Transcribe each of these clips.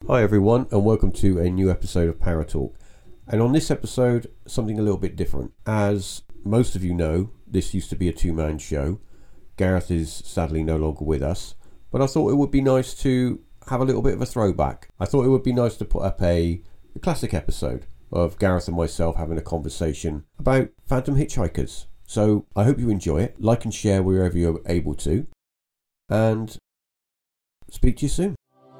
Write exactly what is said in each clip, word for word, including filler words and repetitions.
Hi everyone, and welcome to a new episode of Paratalk. And on this episode, something a little bit different. As most of you know, this used to be a two-man show. Gareth is sadly no longer with us, but I thought it would be nice to have a little bit of a throwback. I thought it would be nice to put up a, a classic episode of Gareth and myself having a conversation about Phantom Hitchhikers. So I hope you enjoy it. Like and share wherever you're able to. And speak to you soon.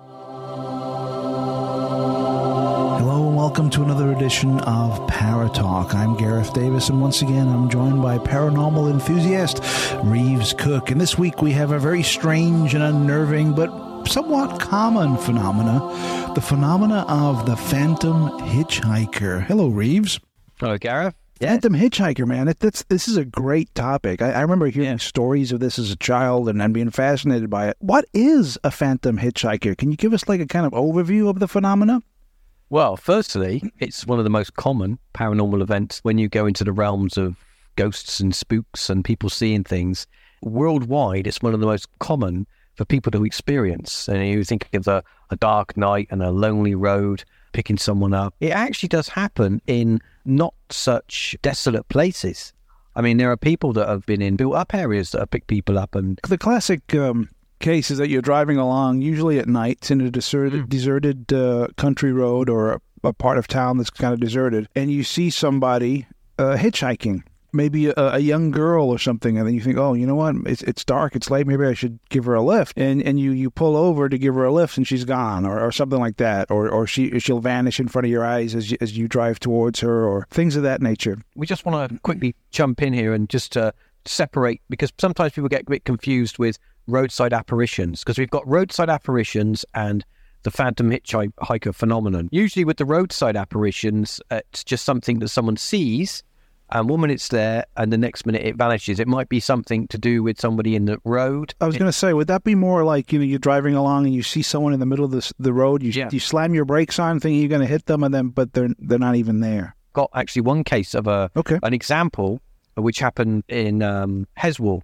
Hello and welcome to another edition of Paratalk. I'm Gareth Davis, and once again I'm joined by paranormal enthusiast Reeves Cook. And this week we have a very strange and unnerving but somewhat common phenomena, the phenomena of the Phantom Hitchhiker. Hello, Reeves. Hello, Gareth. Phantom Hitchhiker, man, it, that's, this is a great topic. I, I remember hearing yeah. stories of this as a child and, and being fascinated by it. What is a Phantom Hitchhiker? Can you give us like a kind of overview of the phenomena? Well, firstly, it's one of the most common paranormal events when you go into the realms of ghosts and spooks and people seeing things. Worldwide, it's one of the most common for people to experience. And you think of a, a dark night and a lonely road, picking someone up. It actually does happen in not such desolate places. I mean, there are people that have been in built-up areas that have picked people up. And the classic um, case is that you're driving along, usually at night, in a deserted, mm. deserted uh, country road or a, a part of town that's kind of deserted, and you see somebody uh, hitchhiking. Maybe a, a young girl or something, and then you think, oh, you know what, it's it's dark, it's late, maybe I should give her a lift. And and you, you pull over to give her a lift, and she's gone, or, or something like that, or or she she'll vanish in front of your eyes as you, as you drive towards her, or things of that nature. We just want to quickly jump in here and just uh, separate, because sometimes people get a bit confused with roadside apparitions, because we've got roadside apparitions and the Phantom Hitchhiker phenomenon. Usually with the roadside apparitions, it's just something that someone sees, and one minute it's there, and the next minute it vanishes. It might be something to do with somebody in the road. I was going to say, would that be more like, you know, you're driving along and you see someone in the middle of the the road, you yeah. you slam your brakes on, thinking you're going to hit them, and then but they're they're not even there. Got actually one case of a okay. an example which happened in um, Heswall.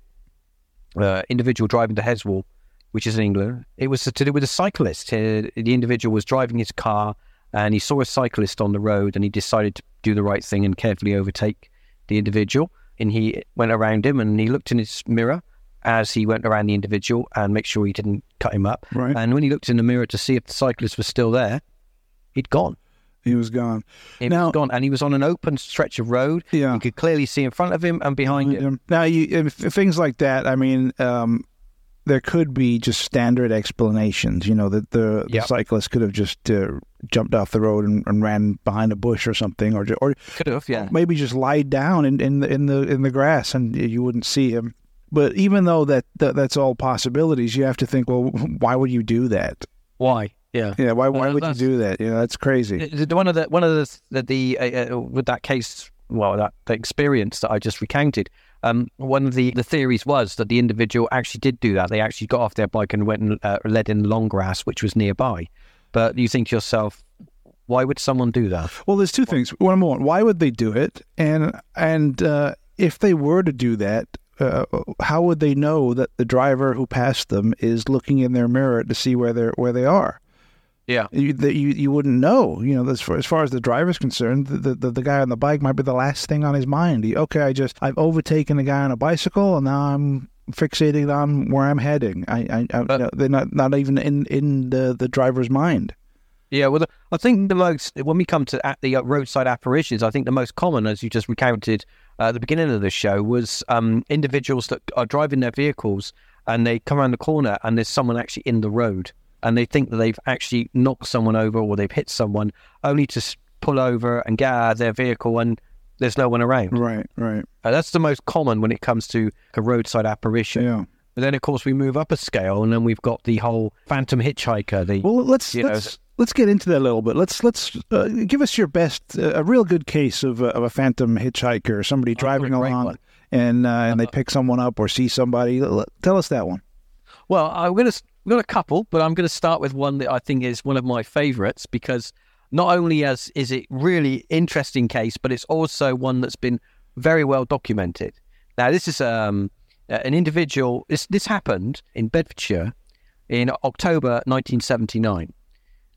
Uh, individual driving to Heswall, which is in England. It was to do with a cyclist. Uh, the individual was driving his car, and he saw a cyclist on the road, and he decided to do the right thing and carefully overtake the individual. And he went around him, and he looked in his mirror as he went around the individual and make sure he didn't cut him up. Right. And when he looked in the mirror to see if the cyclist was still there, he'd gone. He was gone. He now, was gone, and he was on an open stretch of road. Yeah. You could clearly see in front of him and behind him. Now, you, things like that, I mean, um, there could be just standard explanations, you know, that the, yep. the cyclist could have just uh, jumped off the road and, and ran behind a bush or something, or or could have, yeah. maybe just lied down in, in the in the in the grass and you wouldn't see him. But even though that, that that's all possibilities, you have to think, well, why would you do that? Why? Yeah, yeah. Why? Why uh, would you do that? You know, that's crazy. The, the, one of the one of the the, the uh, with that case, well, that the experience that I just recounted. Um, one of the, the theories was that the individual actually did do that. They actually got off their bike and went and uh, led in long grass, which was nearby. But you think to yourself, why would someone do that? Well, there's two things. One more, why would they do it? And and uh, if they were to do that, uh, how would they know that the driver who passed them is looking in their mirror to see where they where they are? Yeah, you, that you you wouldn't know. You know, as far, as far as the driver's concerned, the, the the guy on the bike might be the last thing on his mind. He, okay, I just I've overtaken a guy on a bicycle, and now I'm fixating on where I'm heading. I, I, I but, you know, they're not not even in in the, the driver's mind. Yeah, well, the, I think the most when we come to at the roadside apparitions, I think the most common, as you just recounted uh, at the beginning of the show, was um, individuals that are driving their vehicles and they come around the corner and there's someone actually in the road. And they think that they've actually knocked someone over or they've hit someone, only to pull over and get out of their vehicle and there's no one around. Right, right. Uh, that's the most common when it comes to a roadside apparition. Yeah. But then, of course, we move up a scale, and then we've got the whole Phantom Hitchhiker. The, well, let's let's know, let's get into that a little bit. Let's let's uh, give us your best, uh, a real good case of a, of a Phantom Hitchhiker, somebody driving along and uh, and they pick someone up or see somebody. Tell us that one. Well, I'm going to. We've got a couple, but I'm going to start with one that I think is one of my favorites, because not only as is it really interesting case, but it's also one that's been very well documented. Now, this is um, an individual. This this happened in Bedfordshire in October nineteen seventy-nine.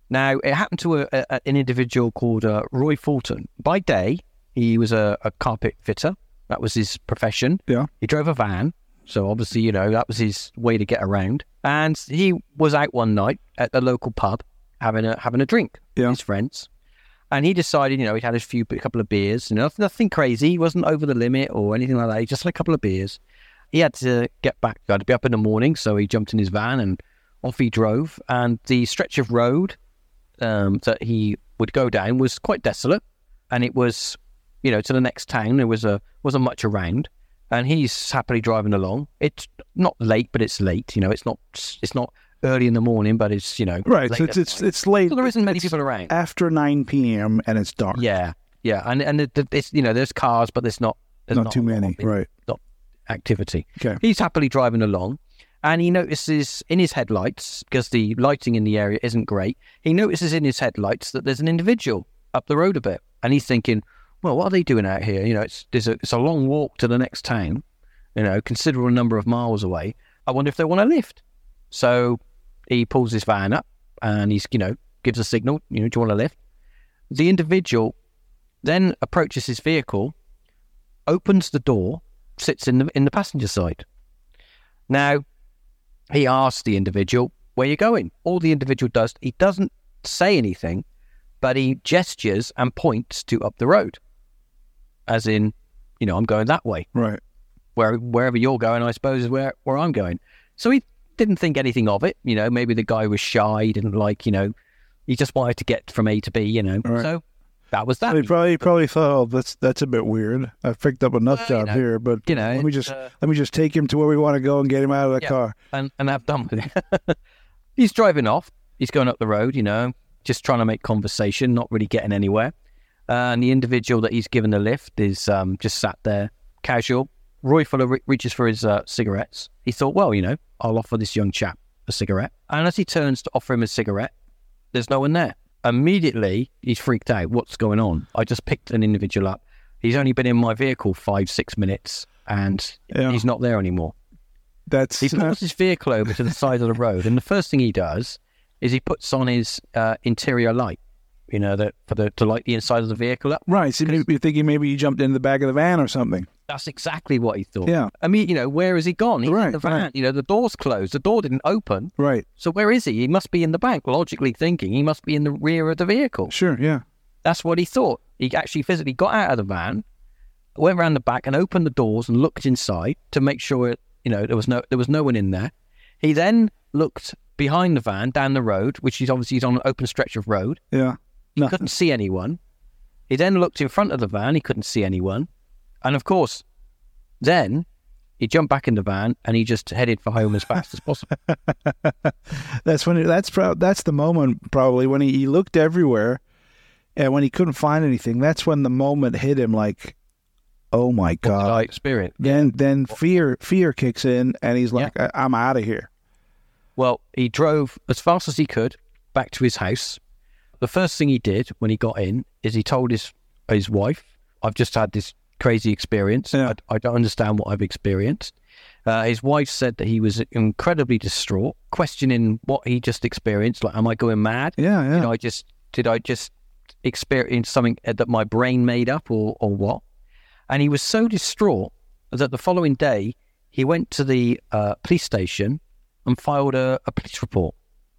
Now, it happened to a, a, an individual called uh, Roy Fulton. By day, he was a, a carpet fitter. That was his profession. Yeah. He drove a van. So obviously, you know, that was his way to get around. And he was out one night at the local pub having a having a drink Yeah. with his friends. And he decided, you know, he'd had a few, a couple of beers. You know, nothing crazy. He wasn't over the limit or anything like that. He just had a couple of beers. He had to get back. He had to be up in the morning. So he jumped in his van and off he drove. And the stretch of road um, that he would go down was quite desolate. And it was, you know, to the next town. There was a, wasn't much around. And he's happily driving along. It's not late, but it's late. You know, it's not it's not early in the morning, but it's, you know, Right. late So it's at it's night. it's late. So there isn't many It's people around. after nine p.m. and it's dark. Yeah, yeah, and and it, it's, you know, there's cars, but there's not there's Not not too a lot many. of Right. activity. Okay. He's happily driving along, and he notices in his headlights, because the lighting in the area isn't great. He notices in his headlights that there's an individual up the road a bit, and he's thinking, well, what are they doing out here? You know, it's there's a it's a long walk to the next town. You know, considerable number of miles away. I wonder if they want a lift. So he pulls his van up and he's, you know, gives a signal, you know, do you want a lift? The individual then approaches his vehicle, opens the door, sits in the in the passenger side. Now, he asks the individual, where you going? All the individual does, he doesn't say anything, but he gestures and points to up the road. As in, you know, I'm going that way. Right. Where wherever you're going, I suppose, is where, where I'm going. So he didn't think anything of it. You know, maybe the guy was shy, he didn't like, you know, he just wanted to get from A to B, you know. Right. So that was that. He probably probably thought, oh, that's that's a bit weird. I've picked up a nut Well, job you know, here, but you know, let me just uh, let me just take him to where we want to go and get him out of the Yeah. car. and, and have done with it. He's driving off. He's going up the road, you know, just trying to make conversation, not really getting anywhere. Uh, and the individual that he's given the lift is um, just sat there, casual. Roy Fuller re- reaches for his uh, cigarettes. He thought, well, you know, I'll offer this young chap a cigarette. And as he turns to offer him a cigarette, there's no one there. Immediately, he's freaked out. What's going on? I just picked an individual up. He's only been in my vehicle five, six minutes, and Yeah. he's not there anymore. That's He uh, pulls his vehicle over to the side of the road, and the first thing he does is he puts on his uh, interior light, you know, that for the to light the inside of the vehicle up. right. So maybe you're thinking maybe he jumped into the back of the van or something. That's exactly what he thought. Yeah. I mean, you know, where has he gone? He's in Right, the van. right. You know, the door's closed. The door didn't open. Right. So where is he? He must be in the back. Logically thinking, he must be in the rear of the vehicle. Sure. Yeah. That's what he thought. He actually physically got out of the van, went around the back and opened the doors and looked inside to make sure, you know, there was no there was no one in there. He then looked behind the van down the road, which is obviously he's on an open stretch of road. Yeah. He Nothing. couldn't see anyone. He then looked in front of the van. He couldn't see anyone. And of course, then he jumped back in the van and he just headed for home as fast as possible. That's when it, that's pro- that's the moment probably when he, he looked everywhere, and when he couldn't find anything, that's when the moment hit him like, oh my What did god. I experience? Then then fear fear kicks in, and he's like, I, I'm out of here. Well, he drove as fast as he could back to his house. The first thing he did when he got in is he told his his wife, I've just had this crazy experience. Yeah. I, I don't understand what I've experienced. Uh, his wife said that he was incredibly distraught, questioning what he just experienced. Like, am I going mad? Yeah, yeah. Did I just did I just experience something that my brain made up, or or what? And he was so distraught that the following day he went to the uh, police station and filed a, a police report.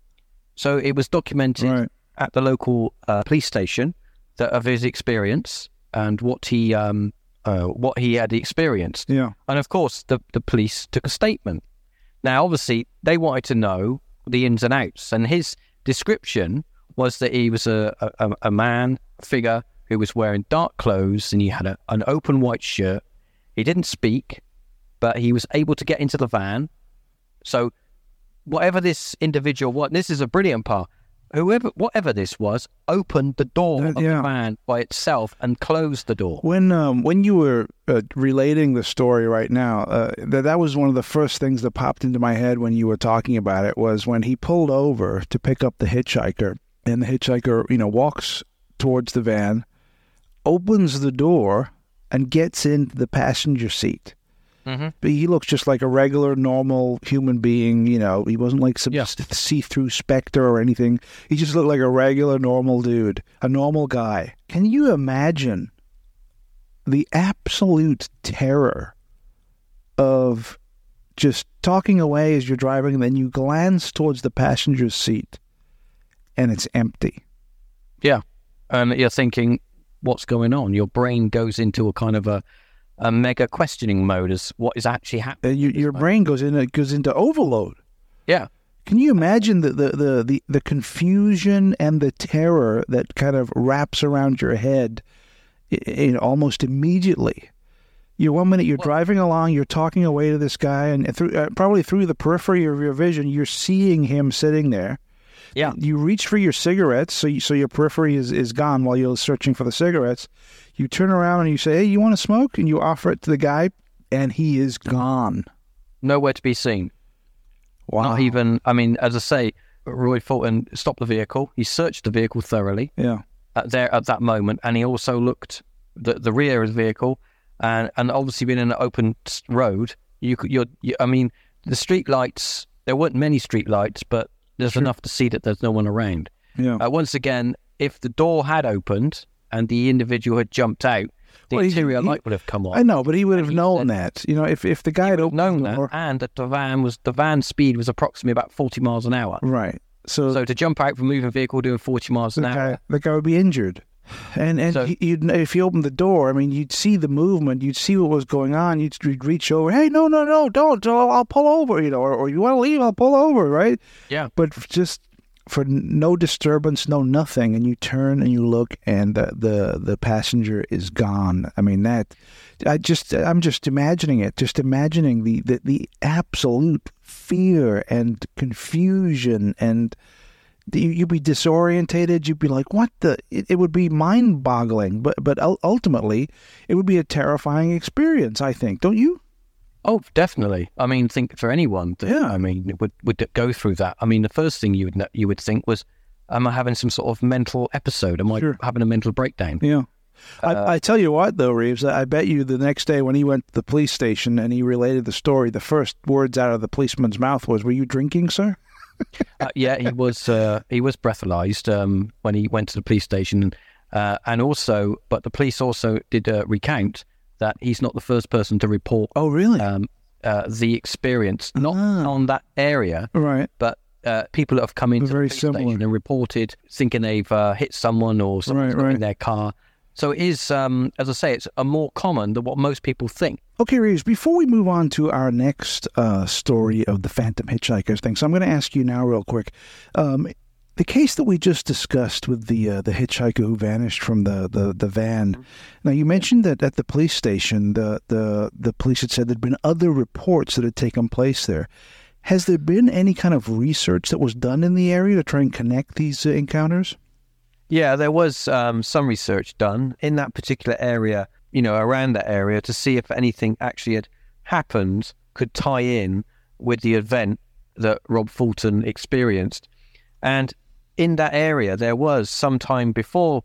So it was documented Right. at the local uh, police station that of his experience and what he um uh, what he had experienced. Yeah. And of course, the the police took a statement. Now, obviously, they wanted to know the ins and outs, and his description was that he was a a, a man, a figure who was wearing dark clothes, and he had a, an open white shirt. He didn't speak, but he was able to get into the van. So, whatever this individual was, this is a brilliant part. Whoever, whatever this was, opened the door That- of yeah. the van by itself and closed the door. When um when you were uh, relating the story right now, uh, that that was one of the first things that popped into my head when you were talking about it, was when he pulled over to pick up the hitchhiker, and the hitchhiker, you know, walks towards the van, opens the door, and gets into the passenger seat. Mm-hmm. But he looks just like a regular, normal human being. You know, he wasn't like some Yeah. see-through specter or anything. He just looked like a regular, normal dude, a normal guy. Can you imagine the absolute terror of just talking away as you're driving, and then you glance towards the passenger's seat, and it's empty? Yeah. And you're thinking, what's going on? Your brain goes into a kind of a, a mega questioning mode as what is actually happening. And you, your brain goes in, it goes into overload. Yeah. Can you imagine the, the, the, the, the confusion and the terror that kind of wraps around your head in, almost immediately? You're one minute you're Well, driving along, you're talking away to this guy, and through uh, probably through the periphery of your vision, you're seeing him sitting there. Yeah. You reach for your cigarettes, so you, so your periphery is, is gone while you're searching for the cigarettes. You turn around and you say, "Hey, you want to smoke?" And you offer it to the guy, and he is gone. Nowhere to be seen. Wow. Not even, I mean, as I say, Roy Fulton stopped the vehicle. He searched the vehicle thoroughly Yeah. at there at that moment, and he also looked the the rear of the vehicle, and and obviously being in an open s- road, you could, you're, you, I mean, the street lights. There weren't many street lights, but there's Sure. enough to see that there's no one around. Yeah. Uh, once again, if the door had opened and the individual had jumped out, the Well, he- interior he- light would have come on. I know, but he would have he known said- that. You know, if, if the guy had opened known the that, door, and that the van was the van speed was approximately about forty miles an hour. right. So, So to jump out from a moving vehicle doing forty miles the an hour, guy, the guy would be injured. And and So- he, you'd, if you opened the door, I mean, you'd see the movement, you'd see what was going on. You'd, you'd reach over, "Hey, no, no, no, don't! I'll, I'll pull over," you know, or, or "You want to leave? I'll pull over," right? yeah, But just for no disturbance, no nothing, and you turn and you look, and the the, the passenger is gone. I mean, that I just I'm just imagining it, just imagining the the, the absolute fear and confusion, and the, you'd be disorientated. You'd be like, "What the?" It, it would be mind-boggling, but but ul- ultimately, it would be a terrifying experience. I think, don't you? oh, definitely. I mean, think for anyone that Yeah. I mean would would go through that. I mean, the first thing you would kn- you would think was, "Am I having some sort of mental episode? Am I Sure. having a mental breakdown?" Yeah. Uh, I, I tell you what, though, Reeves, I bet you the next day when he went to the police station and he related the story, the first words out of the policeman's mouth was, "Were you drinking, sir?" Uh, yeah, he was uh, he was breathalyzed um, when he went to the police station, uh, and also, but the police also did uh, recount that he's not the first person to report Oh, really? um, uh, the experience, not Ah. on that area, right. but uh, people that have come into Very the police similar. station and reported thinking they've uh, hit someone or someone's Right, got right. in their car. So it is, um, as I say, it's a more common than what most people think. Okay, Reeves, before we move on to our next uh, story of the Phantom Hitchhikers thing, so I'm going to ask you now real quick. Um, the case that we just discussed with the uh, the hitchhiker who vanished from the, the, the van. Now, you mentioned that at the police station, the, the, the police had said there'd been other reports that had taken place there. Has there been any kind of research that was done in the area to try and connect these uh, encounters? Yeah, there was um, some research done in that particular area, you know, around that area to see if anything actually had happened could tie in with the event that Rob Fulton experienced. And in that area, there was some time before,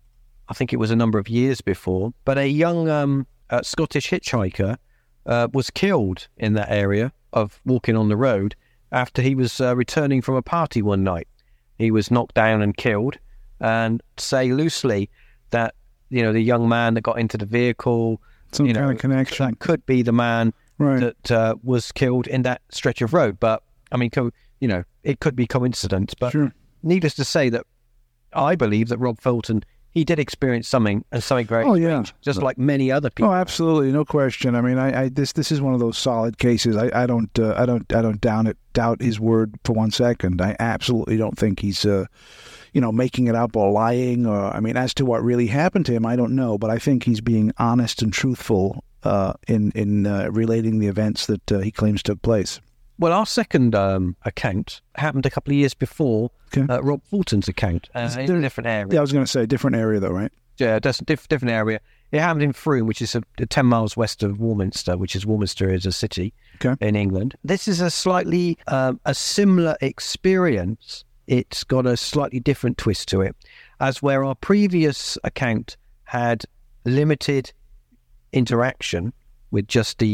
I think it was a number of years before, but a young um, uh, Scottish hitchhiker uh, was killed in that area of walking on the road after he was uh, returning from a party one night. He was knocked down and killed. And say loosely that, you know, the young man that got into the vehicle, Some you kind know, of connection. that could be the man Right. that uh, was killed in that stretch of road. But, I mean, co- you know, it could be coincidence. But Sure. needless to say that I believe that Rob Fulton, he did experience something and something very Oh, yeah. strange, just like many other people. Oh, absolutely, no question. I mean, I, I this this is one of those solid cases. I, I don't uh, I don't I don't down it doubt his word for one second. I absolutely don't think he's uh, you know, making it up or lying. Or I mean, as to what really happened to him, I don't know. But I think he's being honest and truthful uh, in in uh, relating the events that uh, he claims took place. Well, our second um, account happened a couple of years before Okay. uh, Rob Fulton's account uh, in there- a different area. Yeah, I was going to say different area though, right? Yeah, that's a diff- different area. It happened in Frome, which is a, a ten miles west of Warminster, which is Warminster is a city Okay. in England. This is a slightly um, a similar experience. It's got a slightly different twist to it, as where our previous account had limited interaction with just the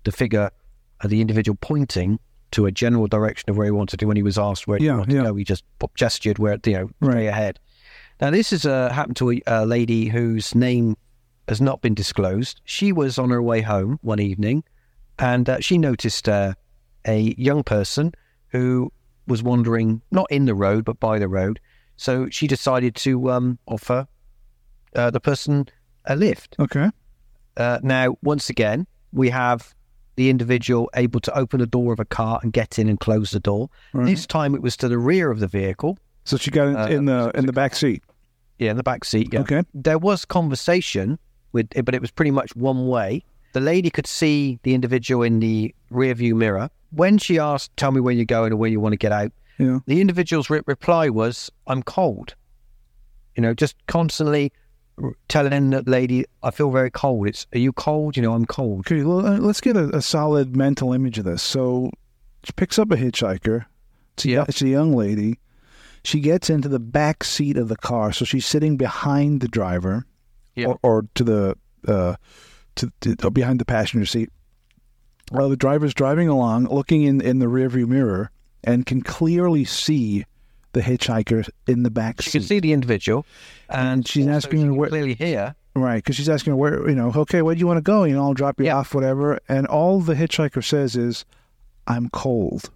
the figure, uh, the individual pointing to a general direction of where he wanted to. When he was asked where Yeah, he wanted yeah. to go, he just gestured where, you know, Right. straight ahead. Now, this has uh, happened to a, a lady whose name has not been disclosed. She was on her way home one evening, and uh, she noticed uh, a young person who was wandering, not in the road, but by the road. So she decided to um, offer uh, the person a lift. Okay. Uh, now, once again, we have the individual able to open the door of a car and get in and close the door. Right. This time it was to the rear of the vehicle. So she got in, Uh, in the in the back seat. Yeah, in the back seat. Yeah. Okay. There was conversation with, but it was pretty much one way. The lady could see the individual in the rear view mirror. When she asked, "Tell me where you're going or where you want to get out," Yeah. the individual's re- reply was, "I'm cold." You know, just constantly r- telling the lady, "I feel very cold." It's, "Are you cold?" You know, "I'm cold." Okay, well, uh, let's get a, a solid mental image of this. So she picks up a hitchhiker. It's a, Yeah. it's a young lady. She gets into the back seat of the car, so she's sitting behind the driver, Yeah. or, or to the uh, to, to or behind the passenger seat. Well, the driver's driving along, looking in in the rearview mirror, and can clearly see the hitchhiker in the back She seat. could see the individual, and, And she's also asking she her could where- clearly hear. Right, because she's asking her where, you know, okay, where do you want to go? You know, I'll drop you Yeah. off, whatever. And all the hitchhiker says is, "I'm cold."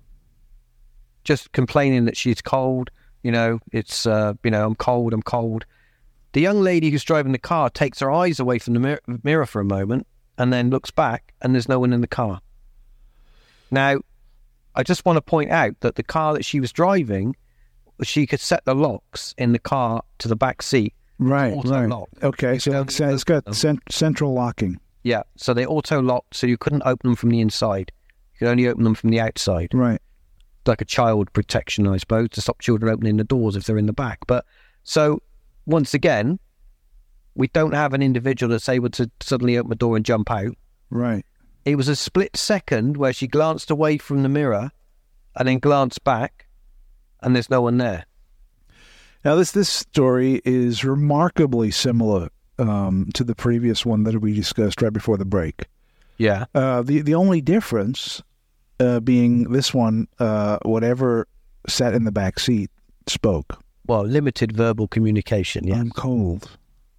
Just complaining that she's cold. You know, it's, uh, you know, "I'm cold, I'm cold." The young lady who's driving the car takes her eyes away from the mir- mirror for a moment and then looks back, and there's no one in the car. Now, I just want to point out that the car that she was driving, she could set the locks in the car to the back seat. Right, Auto right. lock. Okay, so don't it's, it's got open them. cent- central locking. Yeah, so they auto-locked, so you couldn't open them from the inside. You could only open them from the outside. Right. Like a child protection, I suppose, to stop children opening the doors if they're in the back. But so, once again, we don't have an individual that's able to suddenly open the door and jump out. Right. It was a split second where she glanced away from the mirror and then glanced back, and there's no one there. Now, this this story is remarkably similar um, to the previous one that we discussed right before the break. Yeah. Uh, the the only difference uh, being this one, uh, whatever sat in the back seat spoke. Well, limited verbal communication, yeah. I'm cold.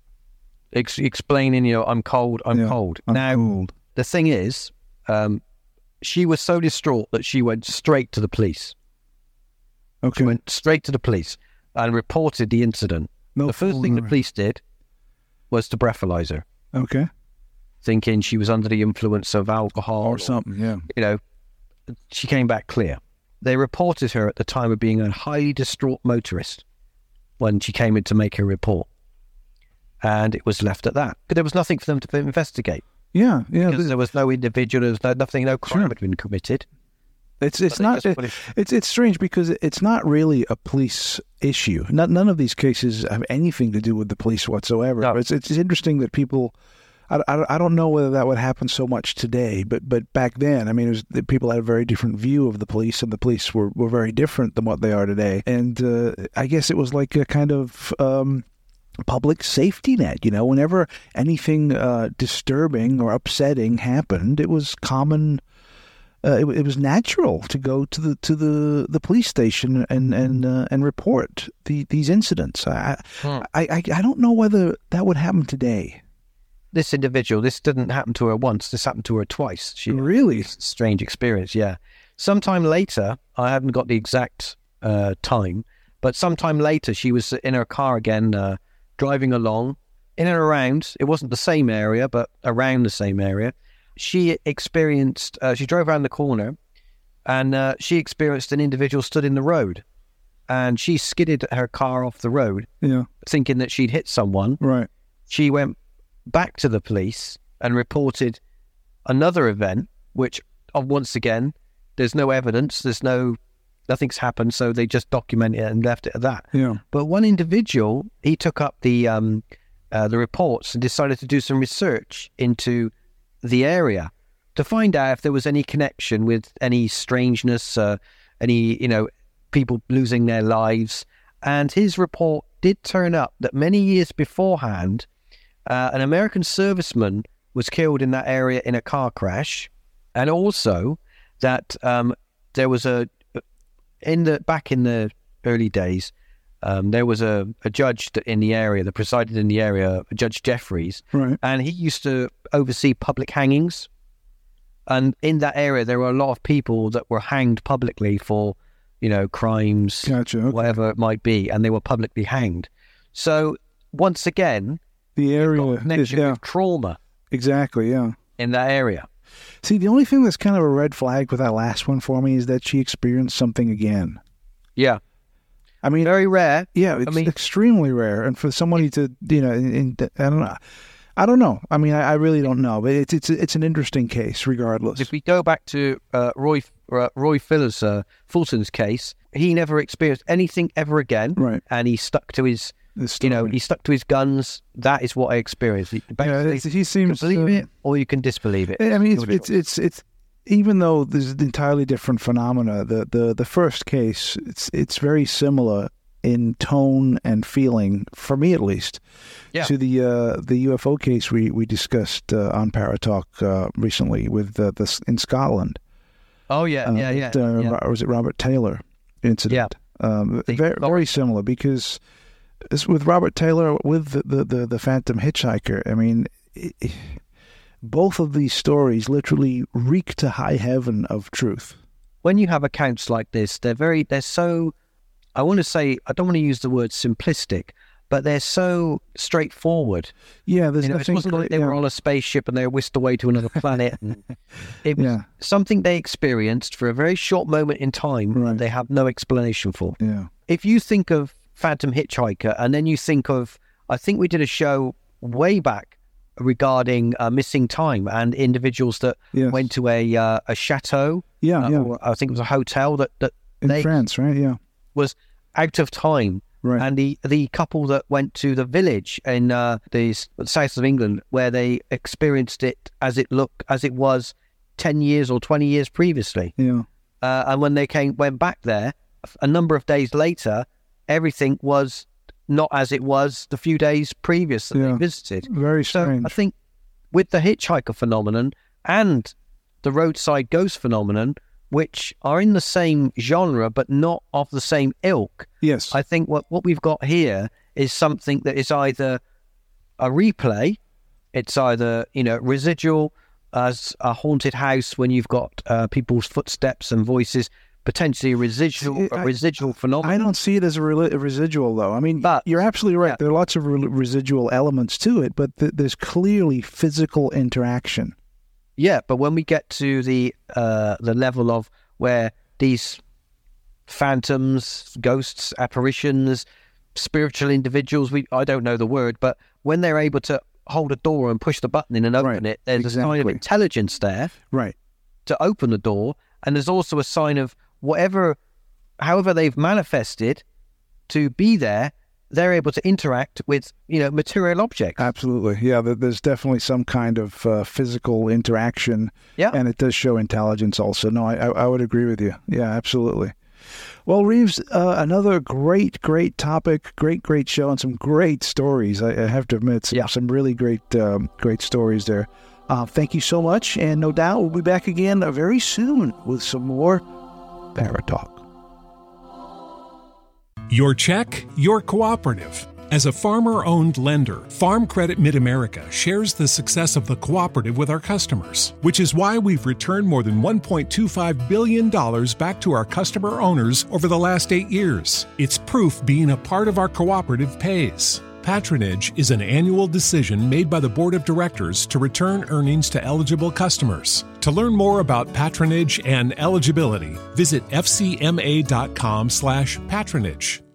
Ex- explaining, you know, "I'm cold, I'm Yeah, cold." I'm now, cold. the thing is, um, she was so distraught that she went straight to the police. Okay. She went straight to the police and reported the incident. No the first fooling thing the around. police did was to breathalyze her, Okay. thinking she was under the influence of alcohol Or something, yeah. You know, she came back clear. They reported her at the time of being a highly distraught motorist when she came in to make her report. And it was left at that. But there was nothing for them to investigate. Yeah, yeah. Because th- there was no individual, there was no, nothing, no crime Sure. had been committed. It's it's But they not just it, put it- it's it's strange because it's not really a police issue. Not, none of these cases have anything to do with the police whatsoever. No. It's it's interesting that people. I, I, I don't know whether that would happen so much today, but but back then, I mean, it was, the people had a very different view of the police, and the police were, were very different than what they are today. And uh, I guess it was like a kind of um, public safety net. You know, whenever anything uh, disturbing or upsetting happened, it was common. Uh, it, it was natural to go to the to the, the police station and and uh, and report the, these incidents. I, Hmm. I I I don't know whether that would happen today. This individual, this didn't happen to her once, this happened to her twice. She Really? strange experience, yeah. Sometime later, I haven't got the exact uh, time, but sometime later she was in her car again, uh, driving along, in and around, it wasn't the same area, but around the same area. She experienced, uh, she drove around the corner, and uh, she experienced an individual stood in the road, and she skidded her car off the road, Yeah. thinking that she'd hit someone. Right. She went back to the police and reported another event, which uh, once again, there's no evidence, there's no, nothing's happened, so they just documented it and left it at that. Yeah. But one individual, he took up the um, uh, the reports and decided to do some research into the area to find out if there was any connection with any strangeness, uh, any, you know, people losing their lives. And his report did turn up that many years beforehand, Uh, an American serviceman was killed in that area in a car crash, And also that um, there was a in the back in the early days, um, there was a, a judge that in the area that presided in the area, Judge Jeffries, Right. and he used to oversee public hangings. And in that area, there were a lot of people that were hanged publicly for, you know, crimes, Gotcha. Okay. whatever it might be, and they were publicly hanged. So once again, The area got a is, connection yeah, with trauma exactly, yeah. in that area. See, the only thing that's kind of a red flag with that last one for me is that she experienced something again. Yeah, I mean, very rare. yeah, it's mean- extremely rare, and for somebody to, you know, in, in, I don't know, I don't know. I mean, I, I really don't know, but it's it's it's an interesting case, regardless. If we go back to uh, Roy uh, Roy Fuller's uh, Fulton's case, he never experienced anything ever again, Right. and he stuck to his, This you know, story. he stuck to his guns. That is what I experienced. yeah, Basically, it's, he you seems can believe uh, it or you can disbelieve it. I mean, it's Your it's, choice. it's it's even though there's an entirely different phenomena. The the the first case, it's it's very similar in tone and feeling, for me at least, Yeah. to the uh, the U F O case we we discussed uh, on Paratalk uh, recently with uh, this in Scotland. Oh yeah, Uh, yeah, yeah. with, uh, yeah. Ro- was it Robert Taylor incident? Um, The- very, very similar because it's with Robert Taylor with the the, the, the Phantom Hitchhiker. I mean, it, it- both of these stories literally reek to high heaven of truth. When you have accounts like this, they're very, they're so, I want to say, I don't want to use the word simplistic, but they're so straightforward. Yeah, there's You know, it nothing. wasn't like they yeah, were on a spaceship and they were whisked away to another planet. And it was Yeah. something they experienced for a very short moment in time Right. and they have no explanation for. yeah, If you think of Phantom Hitchhiker and then you think of, I think we did a show way back regarding uh, missing time and individuals that Yes. went to a uh, a chateau. yeah, uh, yeah. Or I think it was a hotel that, that In they France, right? Yeah, was out of time. right. And the the couple that went to the village in uh, the s- south of England, where they experienced it as it looked as it was ten years or twenty years previously, yeah, uh, and when they came went back there, a number of days later, everything was not as it was the few days previous that Yeah. they visited. very So strange. I think with the hitchhiker phenomenon and the roadside ghost phenomenon, which are in the same genre but not of the same ilk, yes, I think what, what we've got here is something that is either a replay, it's either, you know, residual as a haunted house when you've got uh, people's footsteps and voices, potentially a residual, See, a I- residual phenomenon. I don't see it as a, re- a residual, though. I mean, But- you're absolutely right. yeah. There are lots of re- residual elements to it, but th- there's clearly physical interaction. Yeah, but when we get to the uh, the level of where these phantoms, ghosts, apparitions, spiritual individuals, we I don't know the word, but when they're able to hold a door and push the button in and open Right, it, there's a sign of exactly. intelligence there Right. to open the door, and there's also a sign of whatever, however they've manifested to be there, they're able to interact with, you know, material objects. Absolutely. Yeah, there- there's definitely some kind of uh, physical interaction, Yeah. and it does show intelligence also. No, I, I, I would agree with you. Yeah, absolutely. Well, Reeves, uh, another great, great topic, great, great show, and some great stories. I, I have to admit, some, Yeah. some really great, um, great stories there. Uh, thank you so much, and no doubt we'll be back again uh, very soon with some more Paratalk. Your check, your cooperative. As a farmer-owned lender, Farm Credit Mid-America shares the success of the cooperative with our customers, which is why we've returned more than one point two five billion dollars back to our customer owners over the last eight years. It's proof being a part of our cooperative pays. Patronage is an annual decision made by the Board of Directors to return earnings to eligible customers. To learn more about patronage and eligibility, visit f c m a dot com slash patronage.